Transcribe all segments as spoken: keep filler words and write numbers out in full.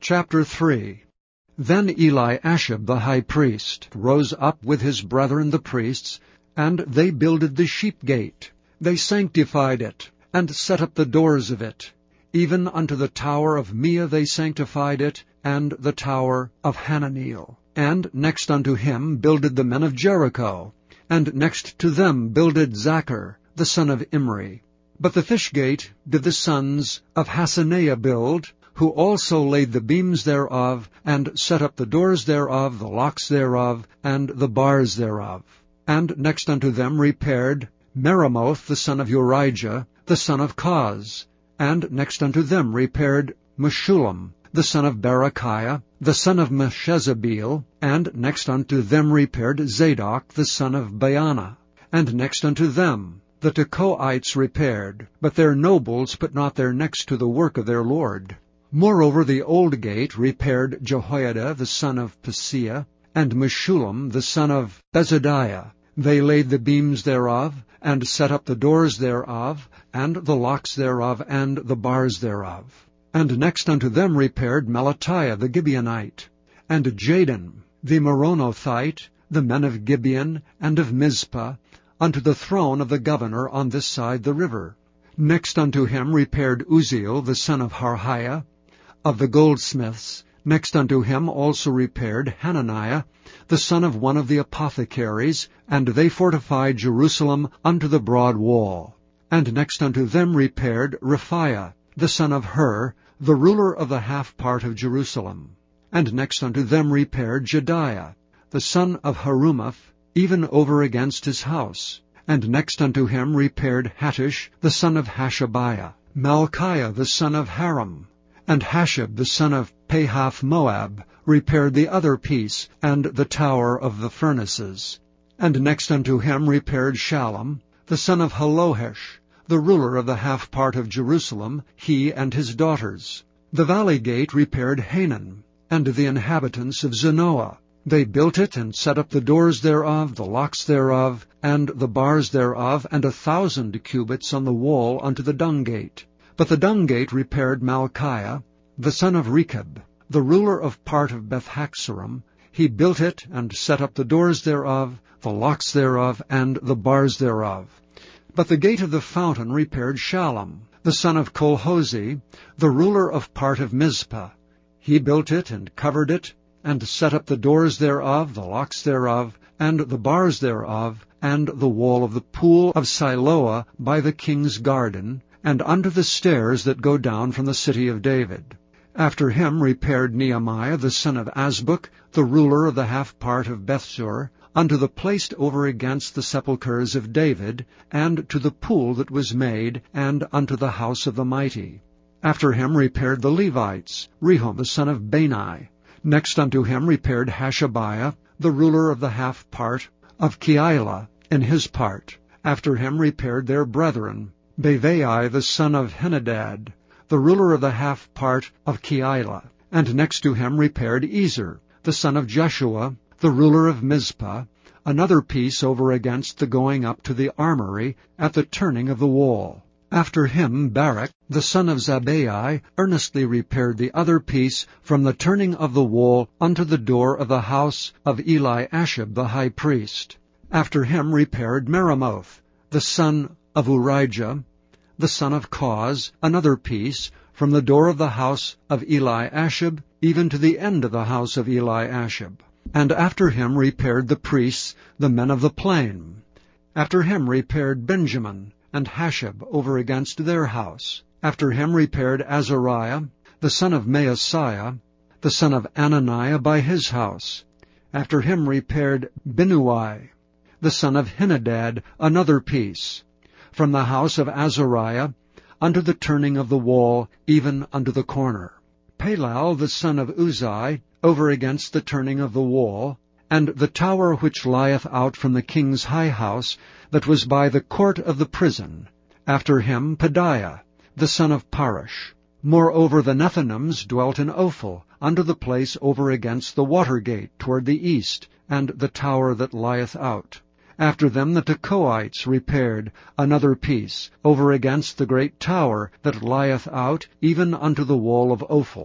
Chapter three. Then Eliashib the high priest rose up with his brethren the priests, and they builded the sheep gate. They sanctified it, and set up the doors of it. Even unto the tower of Meah they sanctified it, and the tower of Hananeel. And next unto him builded the men of Jericho, and next to them builded Zachar, the son of Imri. But the fish gate did the sons of Hasaneah build, who also laid the beams thereof, and set up the doors thereof, the locks thereof, and the bars thereof. And next unto them repaired Meremoth the son of Urijah, the son of Koz. And next unto them repaired Meshullam, the son of Berechiah, the son of Meshezabeel. And next unto them repaired Zadok, the son of Baana. And next unto them the Tekoites repaired, but their nobles put not their necks to the work of their lord. Moreover the old gate repaired Jehoiada the son of Paseah, and Meshullam the son of Bezadiah. They laid the beams thereof, and set up the doors thereof, and the locks thereof, and the bars thereof. And next unto them repaired Melatiah the Gibeonite, and Jadon the Meronothite, the men of Gibeon and of Mizpah, unto the throne of the governor on this side the river. Next unto him repaired Uzziel the son of Harhiah, of the goldsmiths. Next unto him also repaired Hananiah, the son of one of the apothecaries, and they fortified Jerusalem unto the broad wall. And next unto them repaired Rephaiah, the son of Hur, the ruler of the half part of Jerusalem. And next unto them repaired Jediah, the son of Harumaph, even over against his house. And next unto him repaired Hattush, the son of Hashabiah, Malchiah the son of Haram, and Hashab the son of Pahath-Moab repaired the other piece, and the tower of the furnaces. And next unto him repaired Shallum, the son of Halohesh, the ruler of the half part of Jerusalem, he and his daughters. The valley gate repaired Hanan, and the inhabitants of Zanoah. They built it, and set up the doors thereof, the locks thereof, and the bars thereof, and a thousand cubits on the wall unto the dung gate. But the dung gate repaired Malchiah, the son of Rechab, the ruler of part of Beth-Haxorim. He built it, and set up the doors thereof, the locks thereof, and the bars thereof. But the gate of the fountain repaired Shallum, the son of Colhozi, the ruler of part of Mizpah. He built it, and covered it, and set up the doors thereof, the locks thereof, and the bars thereof, and the wall of the pool of Siloah by the king's garden, and unto the stairs that go down from the city of David. After him repaired Nehemiah the son of Azbuk, the ruler of the half part of Bethsur, unto the place over against the sepulchres of David, and to the pool that was made, and unto the house of the mighty. After him repaired the Levites, Rehum the son of Bani. Next unto him repaired Hashabiah, the ruler of the half part of Keilah, in his part. After him repaired their brethren, Bavai the son of Henadad, the ruler of the half part of Keilah. And next to him repaired Ezer, the son of Jeshua, the ruler of Mizpah, another piece over against the going up to the armory at the turning of the wall. After him Barak, the son of Zabbai, earnestly repaired the other piece from the turning of the wall unto the door of the house of Eliashib the high priest. After him repaired Meremoth, the son of Urijah, the son of Koz, another piece, from the door of the house of Eliashib, even to the end of the house of Eliashib. And after him repaired the priests, the men of the plain. After him repaired Benjamin, and Hashab over against their house. After him repaired Azariah, the son of Maaseiah, the son of Ananiah by his house. After him repaired Binnui, the son of Henadad, another piece, from the house of Azariah unto the turning of the wall, even unto the corner. Palal the son of Uzai, over against the turning of the wall, and the tower which lieth out from the king's high house, that was by the court of the prison. After him Pedaiah, the son of Parosh. Moreover the Nethinims dwelt in Ophel, unto the place over against the water gate toward the east, and the tower that lieth out. After them the Tekoites repaired another piece, over against the great tower that lieth out, even unto the wall of Ophel.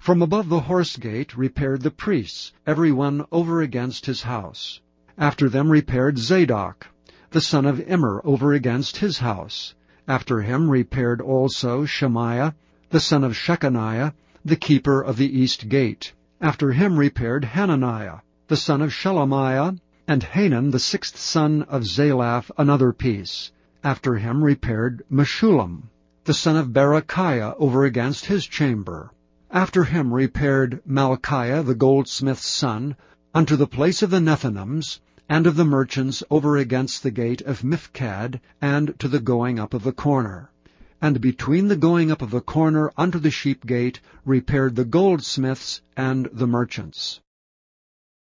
From above the horse gate repaired the priests, every one over against his house. After them repaired Zadok, the son of Immer, over against his house. After him repaired also Shemaiah, the son of Shechaniah, the keeper of the east gate. After him repaired Hananiah, the son of Shelemiah, and Hanan, the sixth son of Zalaph, another piece. After him repaired Meshullam, the son of Berechiah, over against his chamber. After him repaired Malchiah, the goldsmith's son, unto the place of the Nethinims, and of the merchants over against the gate of Mifkad, and to the going up of the corner. And between the going up of the corner unto the sheep gate repaired the goldsmiths and the merchants.